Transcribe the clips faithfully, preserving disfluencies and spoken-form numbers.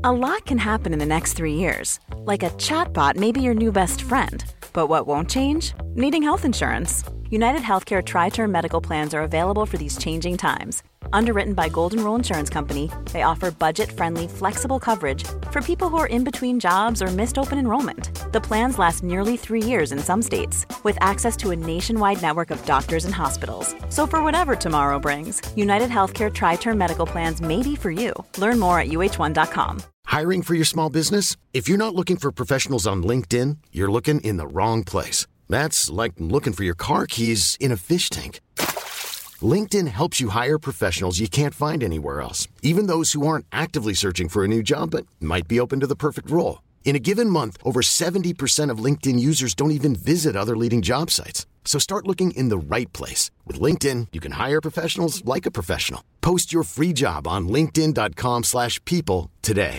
A lot can happen in the next three years. Like a chatbot may be your new best friend. But what won't change? Needing health insurance. United Healthcare Tri-Term Medical Plans are available for these changing times. Underwritten by Golden Rule Insurance Company, they offer budget-friendly, flexible coverage for people who are in between jobs or missed open enrollment. The plans last nearly three years in some states, with access to a nationwide network of doctors and hospitals. So for whatever tomorrow brings, United Healthcare Tri-Term Medical Plans may be for you. Learn more at U H one dot com. Hiring for your small business? If you're not looking for professionals on LinkedIn, you're looking in the wrong place. That's like looking for your car keys in a fish tank. LinkedIn helps you hire professionals you can't find anywhere else, even those who aren't actively searching for a new job but might be open to the perfect role. In a given month, over seventy percent of LinkedIn users don't even visit other leading job sites. So start looking in the right place. With LinkedIn, you can hire professionals like a professional. Post your free job on linkedin dot com slash people today.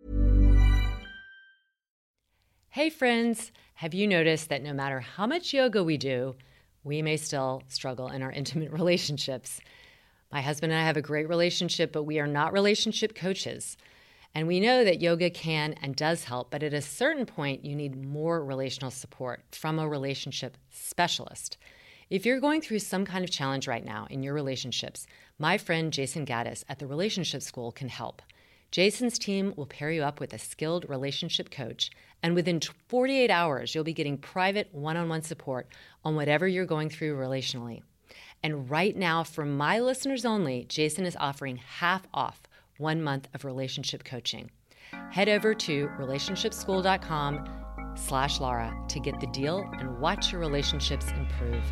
Hey friends, have you noticed that no matter how much yoga we do, we may still struggle in our intimate relationships? My husband and I have a great relationship, but we are not relationship coaches. And we know that yoga can and does help, but at a certain point, you need more relational support from a relationship specialist. If you're going through some kind of challenge right now in your relationships, my friend Jason Gaddis at the Relationship School can help. Jason's team will pair you up with a skilled relationship coach, and within forty-eight hours, you'll be getting private one-on-one support on whatever you're going through relationally. And right now, for my listeners only, Jason is offering half off one month of relationship coaching. Head over to relationship school dot com slash Laura to get the deal and watch your relationships improve.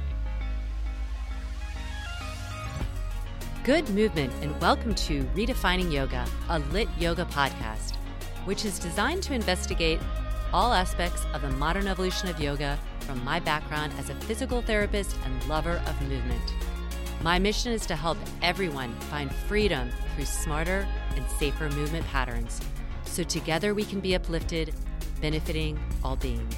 Good movement, and welcome to Redefining Yoga, a lit yoga podcast, which is designed to investigate all aspects of the modern evolution of yoga from my background as a physical therapist and lover of movement. My mission is to help everyone find freedom through smarter and safer movement patterns, so together we can be uplifted, benefiting all beings.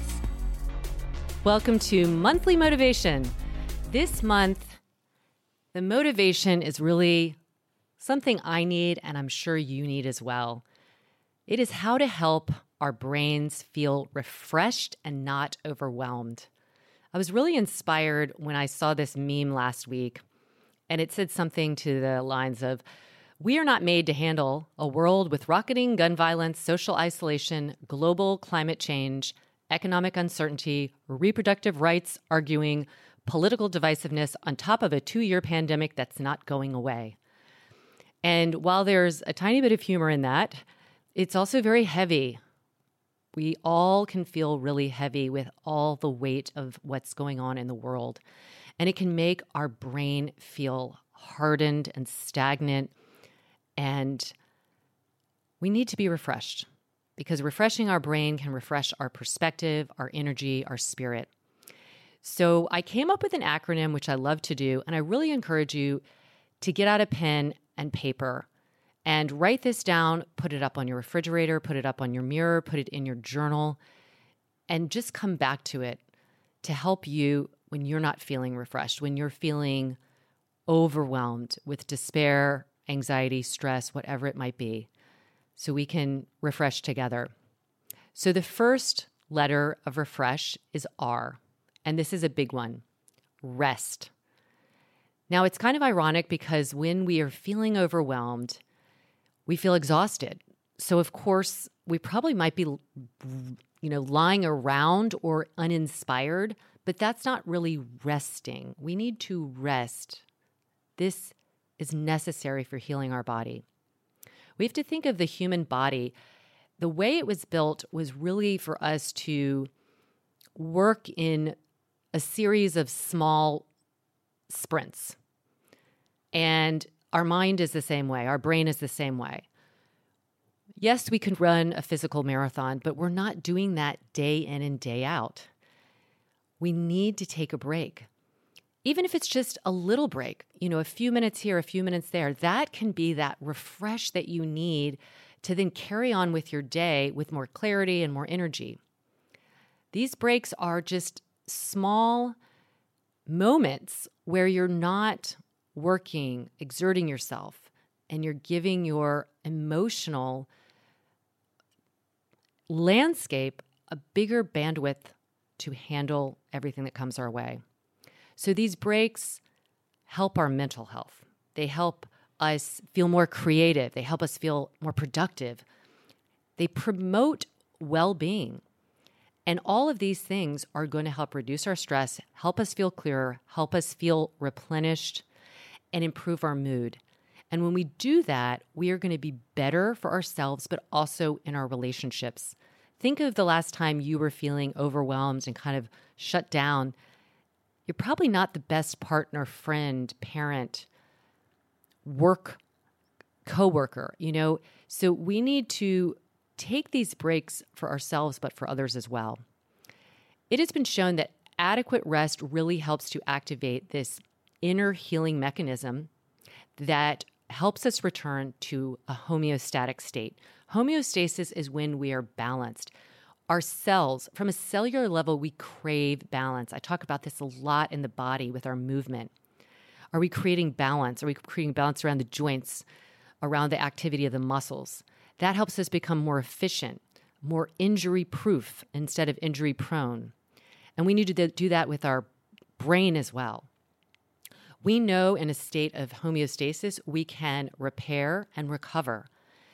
Welcome to Monthly Motivation. This month, the motivation is really something I need, and I'm sure you need as well. It is how to help our brains feel refreshed and not overwhelmed. I was really inspired when I saw this meme last week, and it said something to the lines of, "We are not made to handle a world with rocketing gun violence, social isolation, global climate change, economic uncertainty, reproductive rights arguing, political divisiveness on top of a two-year pandemic that's not going away." And while there's a tiny bit of humor in that, it's also very heavy. We all can feel really heavy with all the weight of what's going on in the world. And it can make our brain feel hardened and stagnant. And we need to be refreshed, because refreshing our brain can refresh our perspective, our energy, our spirit. So I came up with an acronym, which I love to do, and I really encourage you to get out a pen and paper and write this down, put it up on your refrigerator, put it up on your mirror, put it in your journal, and just come back to it to help you when you're not feeling refreshed, when you're feeling overwhelmed with despair, anxiety, stress, whatever it might be, so we can refresh together. So the first letter of refresh is R. And this is a big one, rest. Now, it's kind of ironic because when we are feeling overwhelmed, we feel exhausted. So, of course, we probably might be, you know, lying around or uninspired, but that's not really resting. We need to rest. This is necessary for healing our body. We have to think of the human body. The way it was built was really for us to work in a series of small sprints. And our mind is the same way. Our brain is the same way. Yes, we can run a physical marathon, but we're not doing that day in and day out. We need to take a break. Even if it's just a little break, you know, a few minutes here, a few minutes there, that can be that refresh that you need to then carry on with your day with more clarity and more energy. These breaks are just small moments where you're not working, exerting yourself, and you're giving your emotional landscape a bigger bandwidth to handle everything that comes our way. So these breaks help our mental health. They help us feel more creative. They help us feel more productive. They promote well-being. And all of these things are going to help reduce our stress, help us feel clearer, help us feel replenished, and improve our mood. And when we do that, we are going to be better for ourselves, but also in our relationships. Think of the last time you were feeling overwhelmed and kind of shut down. You're probably not the best partner, friend, parent, work, coworker, you know? So we need to take these breaks for ourselves, but for others as well. It has been shown that adequate rest really helps to activate this inner healing mechanism that helps us return to a homeostatic state. Homeostasis is when we are balanced. Our cells, from a cellular level, we crave balance. I talk about this a lot in the body with our movement. Are we creating balance? Are we creating balance around the joints, around the activity of the muscles? That helps us become more efficient, more injury-proof instead of injury-prone. And we need to do that with our brain as well. We know in a state of homeostasis, we can repair and recover.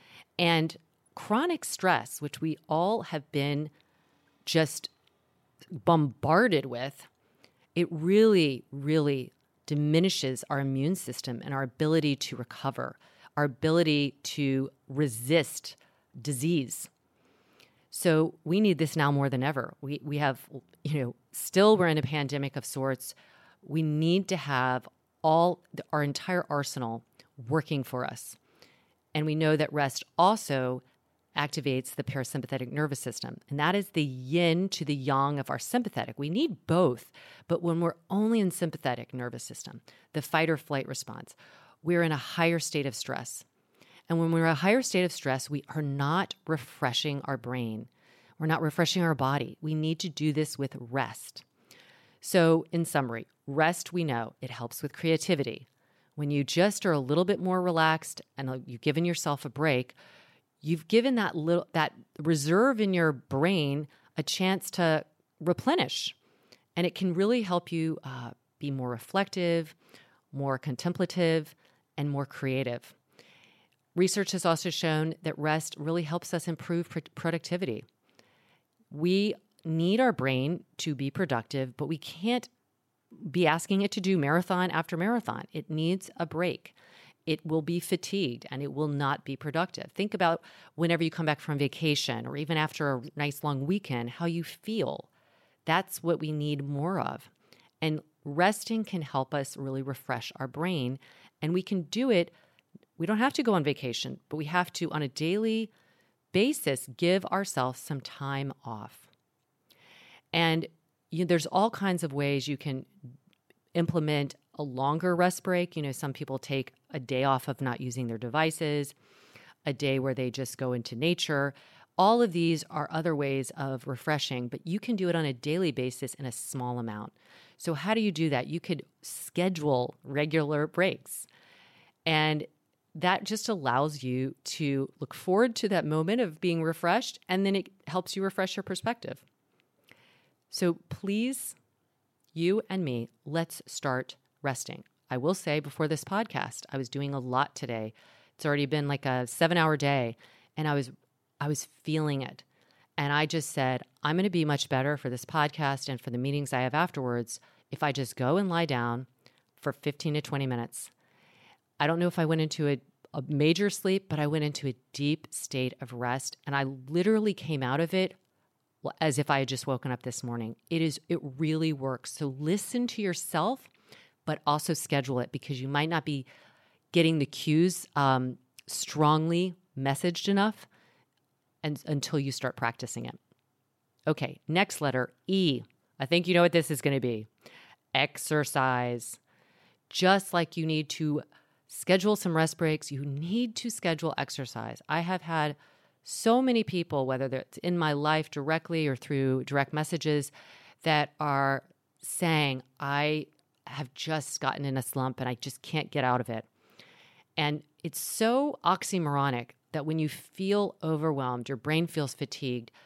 And chronic stress, which we all have been just bombarded with, it really, really diminishes our immune system and our ability to recover, our ability to resist disease. So we need this now more than ever. We we have, you know, still we're in a pandemic of sorts. We need to have all our entire arsenal working for us. And we know that rest also activates the parasympathetic nervous system. And that is the yin to the yang of our sympathetic. We need both. But when we're only in sympathetic nervous system, the fight or flight response, we're in a higher state of stress. And when we're in a higher state of stress, we are not refreshing our brain. We're not refreshing our body. We need to do this with rest. So in summary, rest, we know, it helps with creativity. When you just are a little bit more relaxed and you've given yourself a break, you've given that little that reserve in your brain a chance to replenish. And it can really help you uh, be more reflective, more contemplative, and more creative. Research has also shown that rest really helps us improve pr- productivity. We need our brain to be productive, but we can't be asking it to do marathon after marathon. It needs a break. It will be fatigued and it will not be productive. Think about whenever you come back from vacation or even after a nice long weekend, how you feel. That's what we need more of. And resting can help us really refresh our brain. And we can do it. We don't have to go on vacation, but we have to, on a daily basis, give ourselves some time off. And you know, there's all kinds of ways you can implement a longer rest break. You know, some people take a day off of not using their devices, a day where they just go into nature. All of these are other ways of refreshing, but you can do it on a daily basis in a small amount. So how do you do that? You could schedule regular breaks. And that just allows you to look forward to that moment of being refreshed, and then it helps you refresh your perspective. So please, you and me, let's start resting. I will say before this podcast, I was doing a lot today. It's already been like a seven-hour day, and I was I was feeling it. And I just said, I'm going to be much better for this podcast and for the meetings I have afterwards if I just go and lie down for fifteen to twenty minutes. I don't know if I went into a, a major sleep, but I went into a deep state of rest, and I literally came out of it as if I had just woken up this morning. It is, it really works. So listen to yourself, but also schedule it, because you might not be getting the cues um, strongly messaged enough and, until you start practicing it. Okay, next letter, E. I think you know what this is going to be. Exercise. Just like you need to schedule some rest breaks, you need to schedule exercise. I have had so many people, whether it's in my life directly or through direct messages, that are saying, I have just gotten in a slump and I just can't get out of it. And it's so oxymoronic that when you feel overwhelmed, your brain feels fatigued,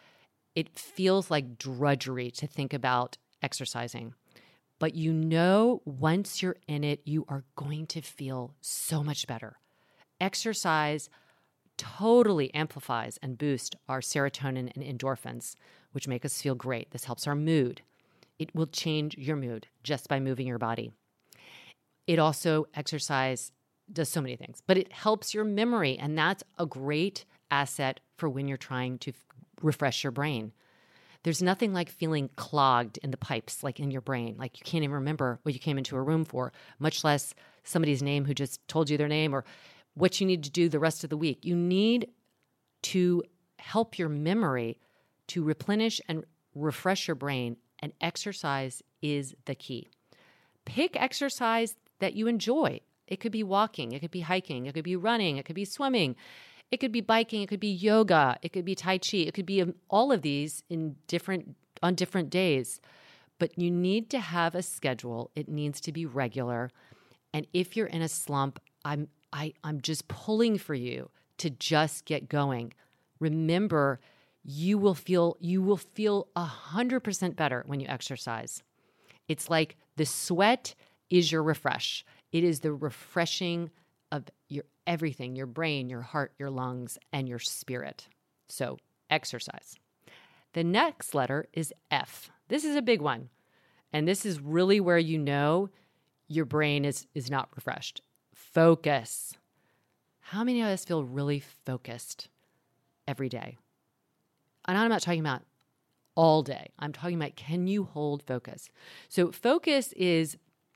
it feels like drudgery to think about exercising. But you know, once you're in it, you are going to feel so much better. Exercise totally amplifies and boosts our serotonin and endorphins, which make us feel great. This helps our mood. It will change your mood just by moving your body. It also, exercise does so many things, but it helps your memory, and that's a great asset for when you're trying to f- refresh your brain. There's nothing like feeling clogged in the pipes, like in your brain, like you can't even remember what you came into a room for, much less somebody's name who just told you their name or what you need to do the rest of the week. You need to help your memory to replenish and refresh your brain, and exercise is the key. Pick exercise that you enjoy. It could be walking, it could be hiking, it could be running, it could be swimming, it could be biking, it could be yoga, it could be Tai Chi, it could be all of these in different on different days. But you need to have a schedule. It needs to be regular. And if you're in a slump, I'm I, I'm just pulling for you to just get going. Remember, you will feel you will feel one hundred percent better when you exercise. It's like the sweat is your refresh. It is the refreshing of your everything, your brain, your heart, your lungs, and your spirit. So exercise. The next letter is F. This is a big one. And this is really where you know your brain is, is not refreshed. Focus. How many of us feel really focused every day? And I'm not talking about all day. I'm talking about, can you hold focus? So focus is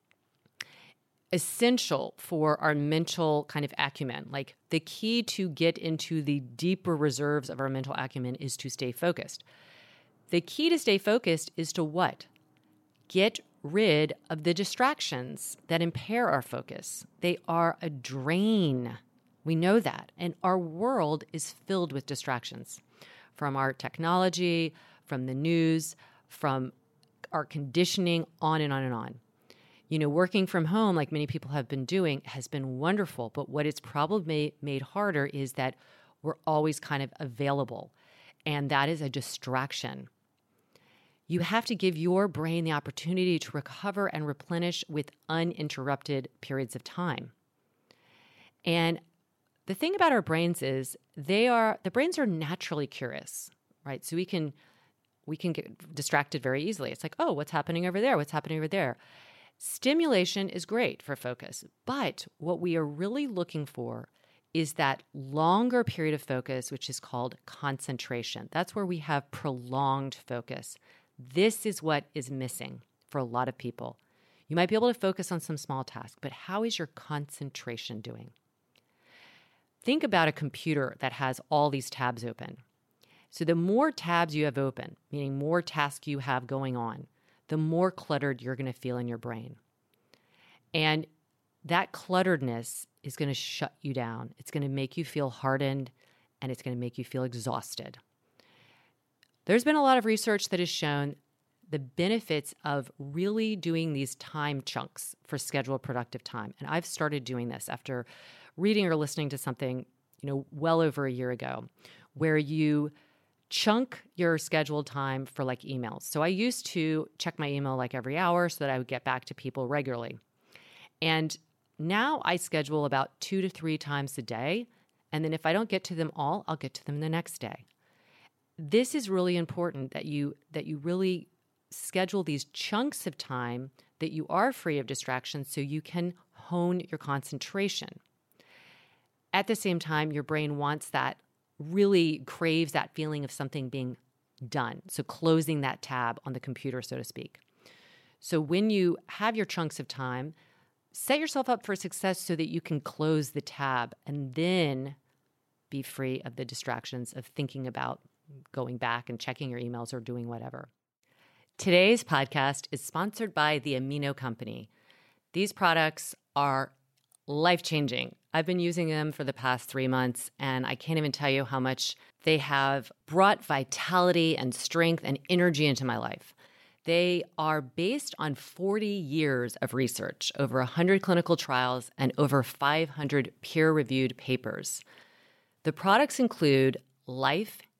essential for our mental kind of acumen. Like the key to get into the deeper reserves of our mental acumen is to stay focused. The key to stay focused is to what? Get rid of the distractions that impair our focus. They are a drain. We know that. And our world is filled with distractions from our technology, from the news, from our conditioning, on and on and on. You know, working from home, like many people have been doing, has been wonderful. But what it's probably made, made harder is that we're always kind of available. And that is a distraction. You have to give your brain the opportunity to recover and replenish with uninterrupted periods of time. And the thing about our brains is they are, the brains are naturally curious, right? So we can, we can get distracted very easily. It's like, oh, what's happening over there? What's happening over there? Stimulation is great for focus, but what we are really looking for is that longer period of focus, which is called concentration. That's where we have prolonged focus. This is what is missing for a lot of people. You might be able to focus on some small task, but how is your concentration doing? Think about a computer that has all these tabs open. So the more tabs you have open, meaning more tasks you have going on, the more cluttered you're going to feel in your brain. And that clutteredness is going to shut you down. It's going to make you feel hardened, and it's going to make you feel exhausted. There's been a lot of research that has shown the benefits of really doing these time chunks for scheduled productive time. And I've started doing this after reading or listening to something, you know, well over a year ago, where you chunk your scheduled time for like emails. So I used to check my email like every hour so that I would get back to people regularly. And now I schedule about two to three times a day. And then if I don't get to them all, I'll get to them the next day. This is really important that you that you really schedule these chunks of time that you are free of distractions so you can hone your concentration. At the same time, your brain wants that, really craves that feeling of something being done. So closing that tab on the computer, so to speak. So when you have your chunks of time, set yourself up for success so that you can close the tab and then be free of the distractions of thinking about going back and checking your emails or doing whatever. Today's podcast is sponsored by the Amino Company. These products are life-changing. I've been using them for the past three months, and I can't even tell you how much they have brought vitality and strength and energy into my life. They are based on forty years of research, over one hundred clinical trials, and over five hundred peer-reviewed papers. The products include Life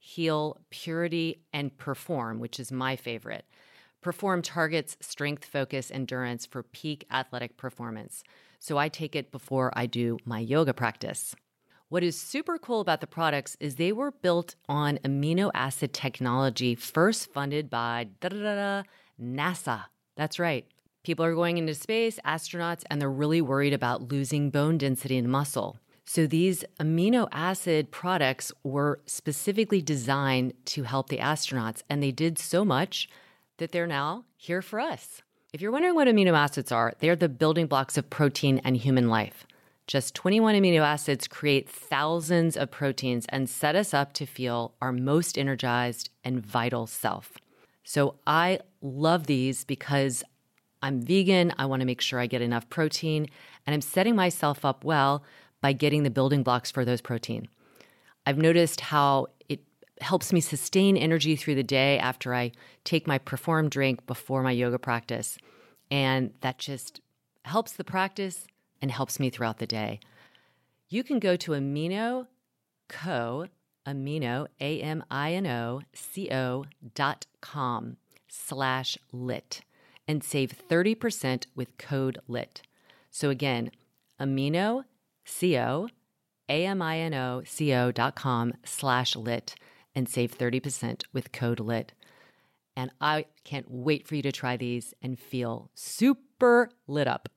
Heal, Purity, and Perform, which is my favorite. Perform targets strength, focus, endurance for peak athletic performance. So I take it before I do my yoga practice. What is super cool about the products is they were built on amino acid technology, first funded by da-da-da-da, NASA. That's right. People are going into space, astronauts, and they're really worried about losing bone density and muscle. So these amino acid products were specifically designed to help the astronauts, and they did so much that they're now here for us. If you're wondering what amino acids are, they're the building blocks of protein and human life. Just twenty-one amino acids create thousands of proteins and set us up to feel our most energized and vital self. So I love these because I'm vegan. I want to make sure I get enough protein, and I'm setting myself up well by getting the building blocks for those protein. I've noticed how it helps me sustain energy through the day after I take my Perform drink before my yoga practice. And that just helps the practice and helps me throughout the day. You can go to Amino Co, Amino, A M I N O, C O dot com slash lit and save thirty percent with code lit. So again, Amino, C-O, A-M-I-N-O-C-O dot com slash lit and save thirty percent with code lit. And I can't wait for you to try these and feel super lit up.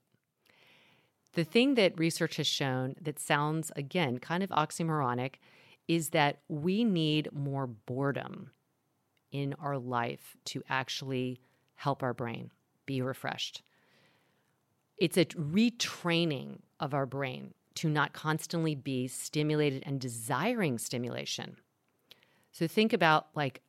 The thing that research has shown that sounds, again, kind of oxymoronic is that we need more boredom in our life to actually help our brain be refreshed. It's a retraining of our brain to not constantly be stimulated and desiring stimulation. So think about like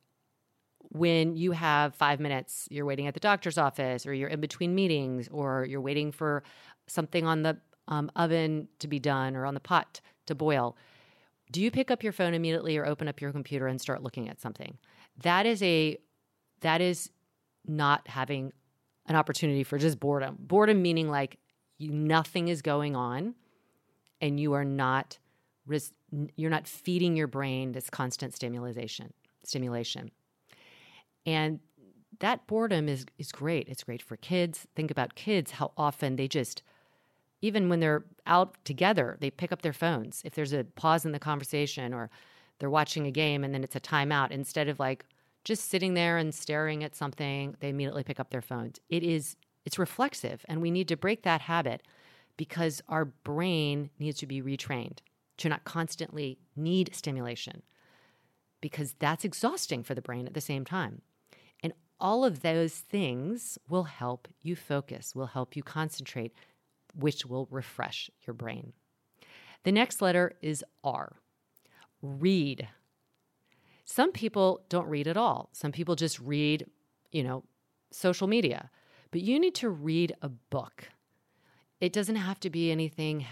when you have five minutes, you're waiting at the doctor's office or you're in between meetings or you're waiting for something on the um, oven to be done or on the pot to boil. Do you pick up your phone immediately or open up your computer and start looking at something? That is a that is not having an opportunity for just boredom. Boredom meaning like you, nothing is going on and you are not you're not feeding your brain this constant stimulation. Stimulation. And that boredom is is great. It's great for kids. Think about kids, how often they just, even when they're out together, they pick up their phones. If there's a pause in the conversation or they're watching a game and then it's a timeout, instead of like just sitting there and staring at something, they immediately pick up their phones. It is, it's reflexive, and we need to break that habit because our brain needs to be retrained to not constantly need stimulation because that's exhausting for the brain at the same time. And all of those things will help you focus, will help you concentrate, which will refresh your brain. The next letter is R. Read. Some people don't read at all. Some people just read, you know, social media. But you need to read a book. It doesn't have to be anything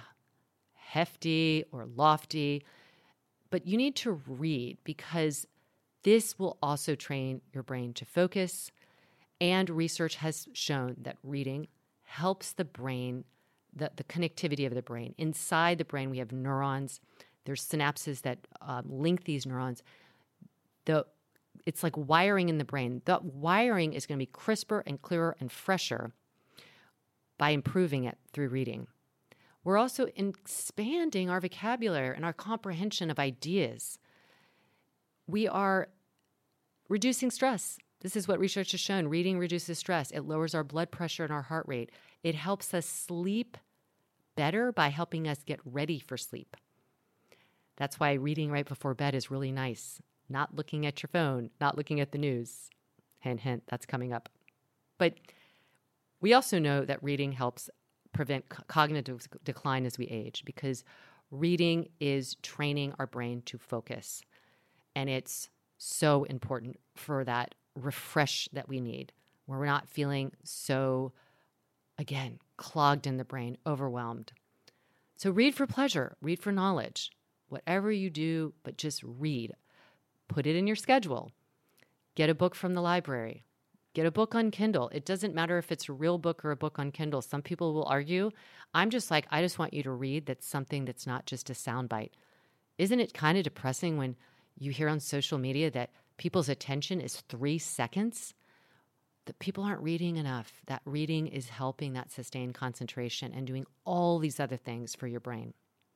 hefty or lofty, but you need to read because this will also train your brain to focus. And research has shown that reading helps the brain, the, the connectivity of the brain. Inside the brain, we have neurons. There's synapses that um, link these neurons. The, it's like wiring in the brain. The wiring is going to be crisper and clearer and fresher by improving it through reading. We're also expanding our vocabulary and our comprehension of ideas. We are reducing stress. This is what research has shown. Reading reduces stress. It lowers our blood pressure and our heart rate. It helps us sleep better by helping us get ready for sleep. That's why reading right before bed is really nice. Not looking at your phone, not looking at the news. Hint, hint, that's coming up. But we also know that reading helps prevent c- cognitive decline as we age because reading is training our brain to focus. And it's so important for that refresh that we need, where we're not feeling so, again, clogged in the brain, overwhelmed. So read for pleasure, read for knowledge. Whatever you do, but just read. Put it in your schedule. Get a book from the library. Get a book on Kindle. It doesn't matter if it's a real book or a book on Kindle. Some people will argue. I'm just like, I just want you to read that's something that's not just a soundbite. Isn't it kind of depressing when You hear on social media that people's attention is three seconds. That people aren't reading enough. That reading is helping that sustained concentration and doing all these other things for your brain.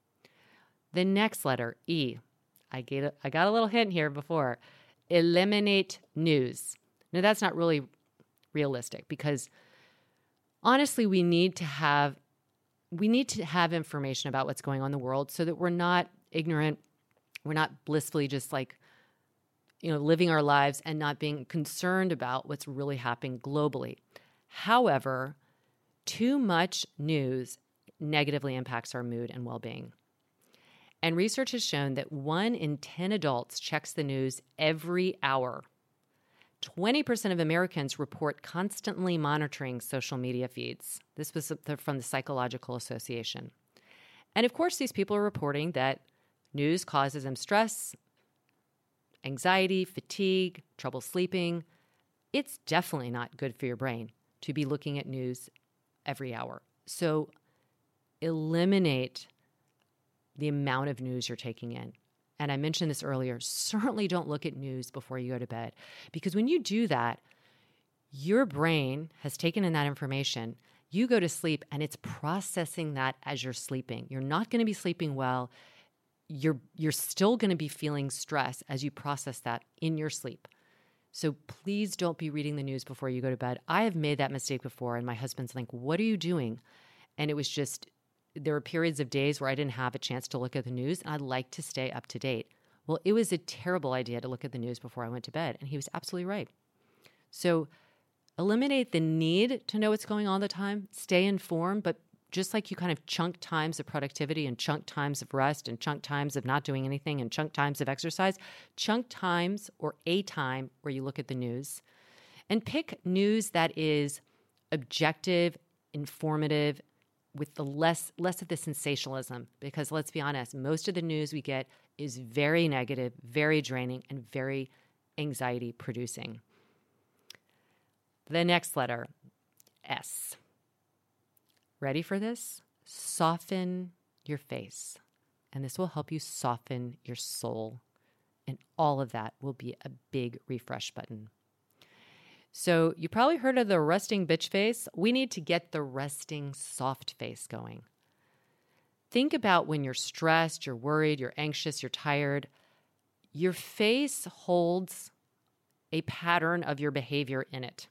The next letter, E. I, get a, I got a little hint here before. Eliminate news. Now, that's not really realistic because honestly, we need to have we need to have information about what's going on in the world so that we're not ignorant. We're not blissfully just like, you know, living our lives and not being concerned about what's really happening globally. However, too much news negatively impacts our mood and well-being. And research has shown that one in ten adults checks the news every hour. twenty percent of Americans report constantly monitoring social media feeds. This was from the Psychological Association. And of course, these people are reporting that news causes them stress, anxiety, fatigue, trouble sleeping. It's definitely not good for your brain to be looking at news every hour. So eliminate the amount of news you're taking in. And I mentioned this earlier, certainly don't look at news before you go to bed. Because when you do that, your brain has taken in that information. You go to sleep and it's processing that as you're sleeping. You're not going to be sleeping well. You're, you're still going to be feeling stress as you process that in your sleep. So please don't be reading the news before you go to bed. I have made that mistake before, and my husband's like, what are you doing? And it was just, there were periods of days where I didn't have a chance to look at the news, and I'd like to stay up to date. Well, it was a terrible idea to look at the news before I went to bed, and he was absolutely right. So eliminate the need to know what's going on all the time. Stay informed, but just like you kind of chunk times of productivity and chunk times of rest and chunk times of not doing anything and chunk times of exercise, chunk times or a time where you look at the news. And pick news that is objective, informative, with the less less of the sensationalism. Because let's be honest, most of the news we get is very negative, very draining, and very anxiety-producing. The next letter, S. Ready for this? Soften your face. And this will help you soften your soul. And all of that will be a big refresh button. So you probably heard of the resting bitch face. We need to get the resting soft face going. Think about when you're stressed, you're worried, you're anxious, you're tired. Your face holds a pattern of your behavior in it.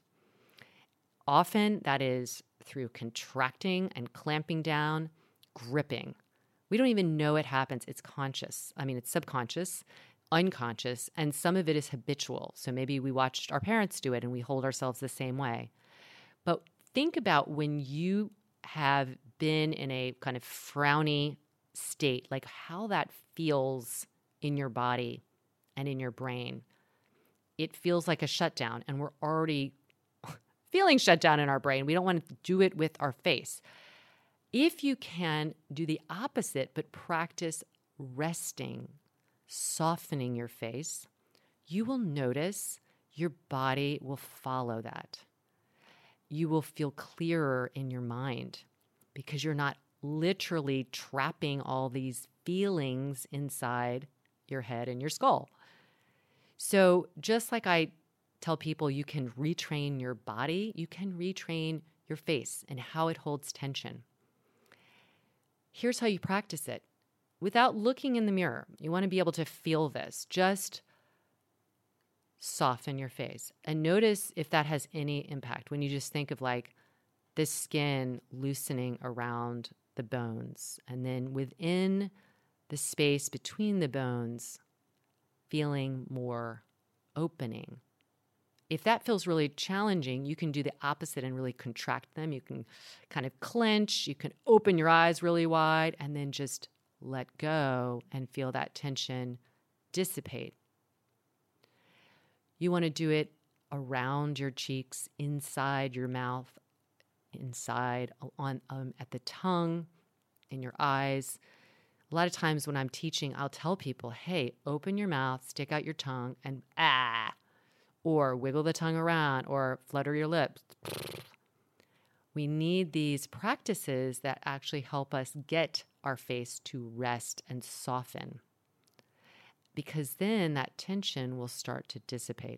Often that is through contracting and clamping down, gripping. We don't even know it happens. It's conscious. I mean, it's subconscious, unconscious, and some of it is habitual. So maybe we watched our parents do it and we hold ourselves the same way. But think about when you have been in a kind of frowny state, like how that feels in your body and in your brain. It feels like a shutdown, and we're already feeling shut down in our brain. We don't want to do it with our face. If you can do the opposite, but practice resting, softening your face, you will notice your body will follow that. You will feel clearer in your mind because you're not literally trapping all these feelings inside your head and your skull. So just like I tell people you can retrain your body, you can retrain your face and how it holds tension. Here's how you practice it. Without looking in the mirror, you want to be able to feel this. Just soften your face and notice if that has any impact when you just think of like the skin loosening around the bones and then within the space between the bones, feeling more opening. If that feels really challenging, you can do the opposite and really contract them. You can kind of clench, you can open your eyes really wide, and then just let go and feel that tension dissipate. You want to do it around your cheeks, inside your mouth, inside on um, at the tongue, in your eyes. A lot of times when I'm teaching, I'll tell people, hey, open your mouth, stick out your tongue, and ah, or wiggle the tongue around, or flutter your lips. We need these practices that actually help us get our face to rest and soften. because then that tension will start to dissipate.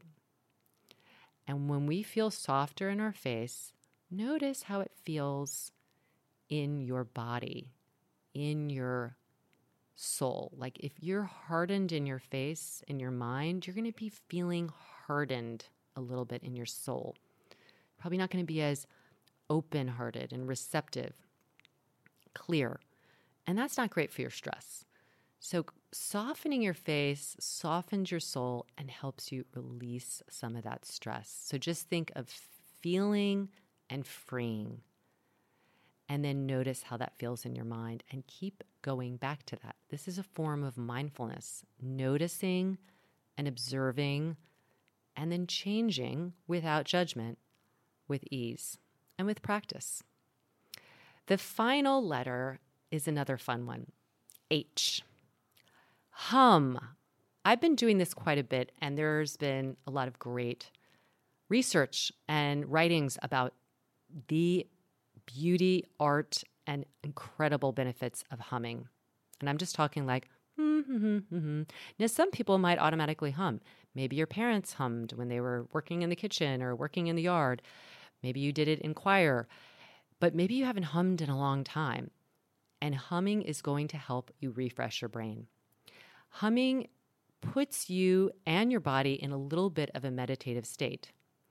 And when we feel softer in our face, notice how it feels in your body, in your soul. Like if you're hardened in your face, in your mind, you're going to be feeling hardened a little bit in your soul. Probably not going to be as open-hearted and receptive, clear. And that's not great for your stress. So softening your face softens your soul and helps you release some of that stress. So just think of feeling and freeing. And then notice how that feels in your mind and keep going back to that. This is a form of mindfulness, noticing and observing and then changing without judgment, with ease and with practice. The final letter is another fun one, H. Hum. I've been doing this quite a bit, and there's been a lot of great research and writings about the beauty, art, and incredible benefits of humming. And I'm just talking like, hmm, hmm, hmm, hmm. Now, some people might automatically hum. Maybe your parents hummed when they were working in the kitchen or working in the yard. Maybe you did it in choir, but maybe you haven't hummed in a long time. And humming is going to help you refresh your brain. Humming puts you and your body in a little bit of a meditative state.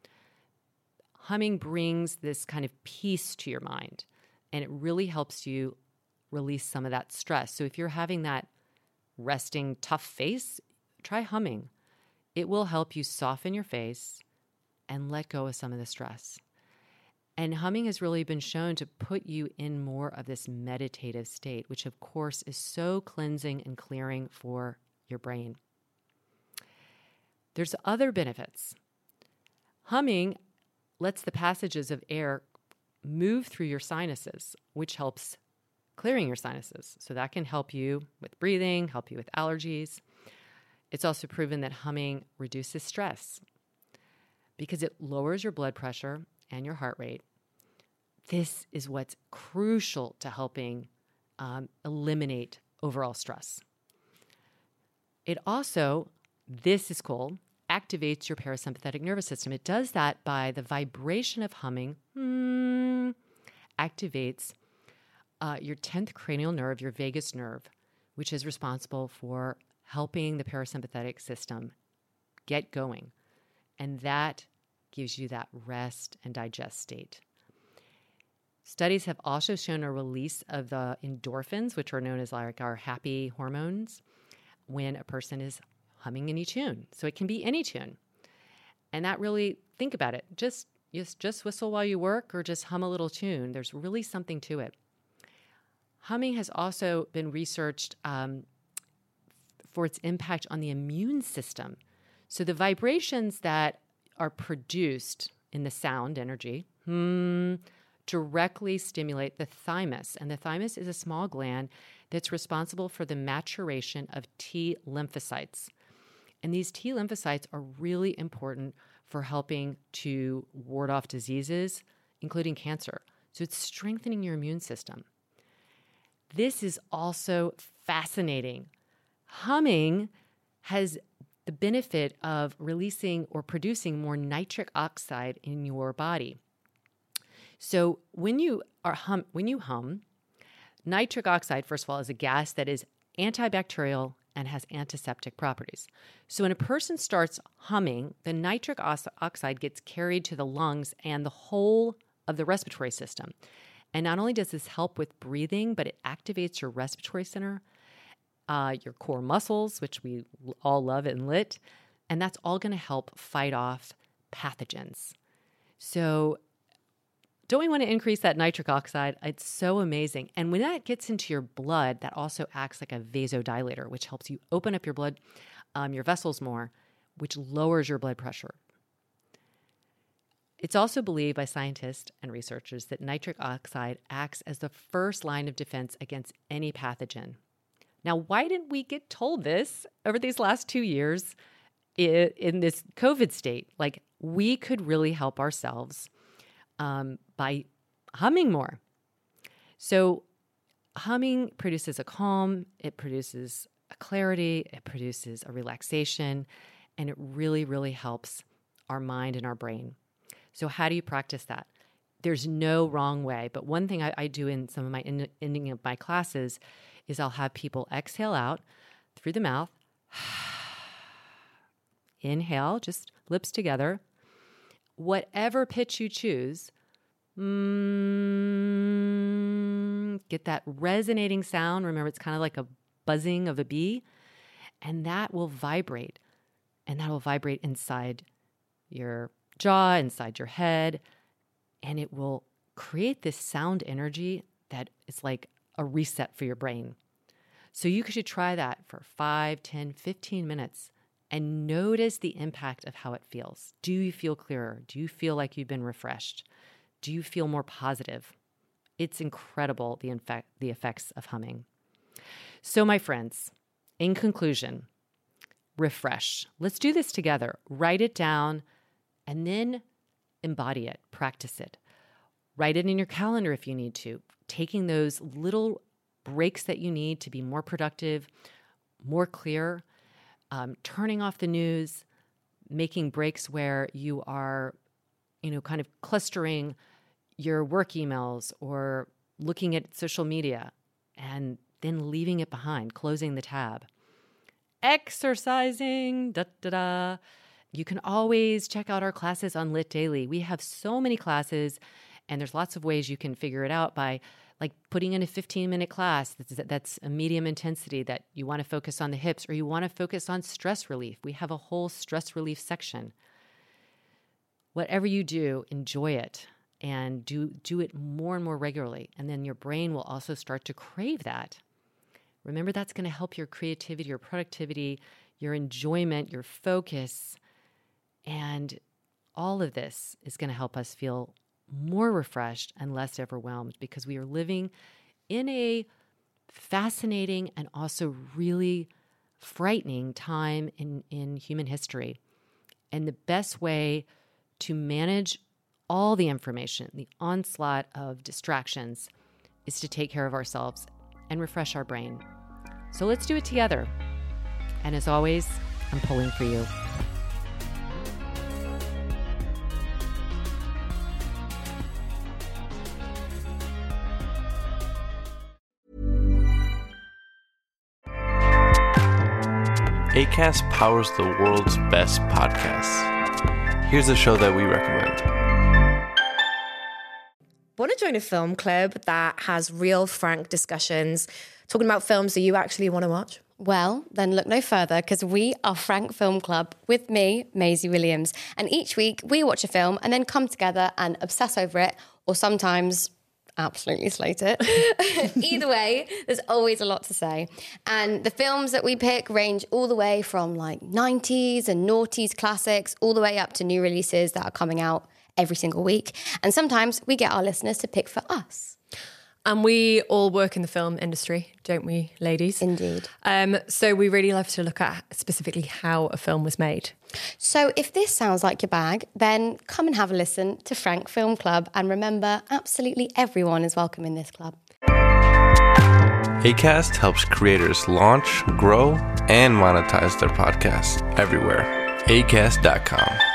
Humming brings this kind of peace to your mind, and it really helps you release some of that stress. So if you're having that resting, tough face, try humming. It will help you soften your face and let go of some of the stress. And humming has really been shown to put you in more of this meditative state, which of course is so cleansing and clearing for your brain. There's other benefits. Humming lets the passages of air move through your sinuses, which helps clearing your sinuses. So that can help you with breathing, help you with allergies. It's also proven that humming reduces stress because it lowers your blood pressure and your heart rate. This is what's crucial to helping um, eliminate overall stress. It also, this is cool, activates your parasympathetic nervous system. It does that by the vibration of humming, hmm, activates uh, your tenth cranial nerve, your vagus nerve, which is responsible for helping the parasympathetic system get going. And that gives you that rest and digest state. Studies have also shown a release of the endorphins, which are known as like our happy hormones, when a person is humming any tune. So it can be any tune. And that really, think about it. Just, just, just whistle while you work or just hum a little tune. There's really something to it. Humming has also been researched um, for its impact on the immune system. So the vibrations that are produced in the sound energy hmm, directly stimulate the thymus. And the thymus is a small gland that's responsible for the maturation of T lymphocytes. And these T lymphocytes are really important for helping to ward off diseases, including cancer. So it's strengthening your immune system. This is also fascinating. Humming has the benefit of releasing or producing more nitric oxide in your body. So when you are hum, when you hum, nitric oxide, first of all, is a gas that is antibacterial and has antiseptic properties. So when a person starts humming, the nitric oxide gets carried to the lungs and the whole of the respiratory system. And not only does this help with breathing, but it activates your respiratory center, uh, your core muscles, which we all love in Lit, and that's all going to help fight off pathogens. So don't we want to increase that nitric oxide? It's so amazing. And when that gets into your blood, that also acts like a vasodilator, which helps you open up your blood, um, your vessels more, which lowers your blood pressure. It's also believed by scientists and researchers that nitric oxide acts as the first line of defense against any pathogen. Now, why didn't we get told this over these last two years in this COVID state? Like, we could really help ourselves um, by humming more. So humming produces a calm, it produces a clarity, it produces a relaxation, and it really, really helps our mind and our brain. So how do you practice that? There's no wrong way, but one thing I, I do in some of my end, ending of my classes is I'll have people exhale out through the mouth, inhale, just lips together, whatever pitch you choose, mm, get that resonating sound. Remember, it's kind of like a buzzing of a bee, and that will vibrate, and that will vibrate inside your jaw, inside your head, and it will create this sound energy that is like a reset for your brain. So you should try that for five, ten, fifteen minutes and notice the impact of how it feels. Do you feel clearer? Do you feel like you've been refreshed? Do you feel more positive? It's incredible, the, infect, the effects of humming. So my friends, in conclusion, refresh. Let's do this together. Write it down and then embody it, practice it. Write it in your calendar if you need to. Taking those little breaks that you need to be more productive, more clear, um, turning off the news, making breaks where you are, you know, kind of clustering your work emails or looking at social media and then leaving it behind, closing the tab. Exercising, da da da. You can always check out our classes on Lit Daily. We have so many classes, and there's lots of ways you can figure it out by like putting in a fifteen-minute class that's, that's a medium intensity that you want to focus on the hips, or you want to focus on stress relief. We have a whole stress relief section. Whatever you do, enjoy it and do, do it more and more regularly. And then your brain will also start to crave that. Remember, that's going to help your creativity, your productivity, your enjoyment, your focus. And all of this is going to help us feel more refreshed and less overwhelmed, because we are living in a fascinating and also really frightening time in, in human history. And the best way to manage all the information, the onslaught of distractions, is to take care of ourselves and refresh our brain. So let's do it together. And as always, I'm pulling for you. Acast powers the world's best podcasts. Here's a show that we recommend. Want to join a film club that has real, frank discussions, talking about films that you actually want to watch? Well, then look no further, because we are Frank Film Club with me, Maisie Williams. And each week we watch a film and then come together and obsess over it, or sometimes absolutely slate it. Either way, there's always a lot to say. And the films that we pick range all the way from like nineties and noughties classics all the way up to new releases that are coming out every single week. And sometimes we get our listeners to pick for us. And we all work in the film industry, don't we, ladies? Indeed. Um, so we really love to look at specifically how a film was made. So if this sounds like your bag, then come and have a listen to Frank Film Club. And remember, absolutely everyone is welcome in this club. Acast helps creators launch, grow, and monetize their podcasts everywhere. acast dot com.